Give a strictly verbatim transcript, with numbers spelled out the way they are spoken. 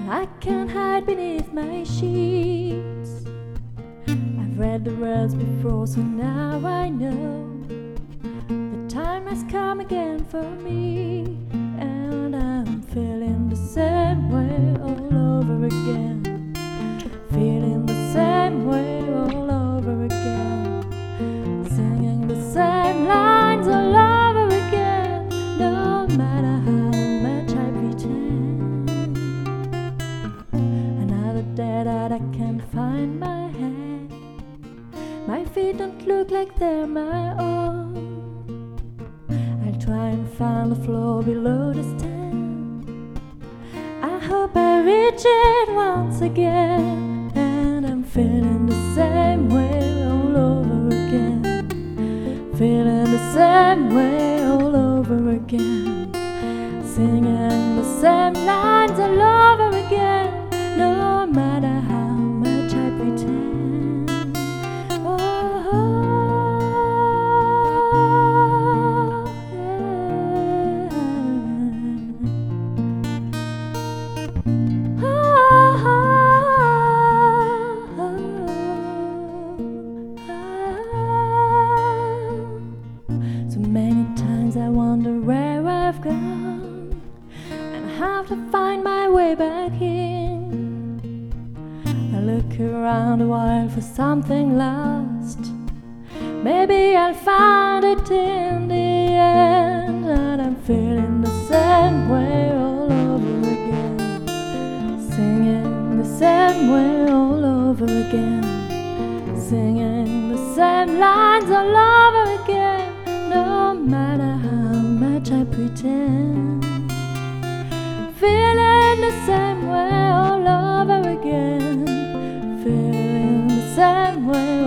I can't hide beneath my sheets. I've read the words before, so now I know the time has come again for me, and I'm feeling the same way all over again. Feeling the same way all over again. Singing the same lines all over again. No matter how much I pretend. Another day that I can't find my head. My feet don't look like they're my own. I'll try and find the floor below the stand. I hope I reach it once again. And I'm feeling the same way all over again. Feeling the same way all over again. Singing the same lines all over again. No matter how much I pretend. Oh, yeah. So many times I wonder where I've gone and how to find my way back in. I look around a while for something lost. Maybe I'll find it in the end. And I'm feeling the same way all over again. Singing the same way all over again. Singing the same lines all over again. No matter how much I pretend. Feeling the same way all over again. Feeling the same way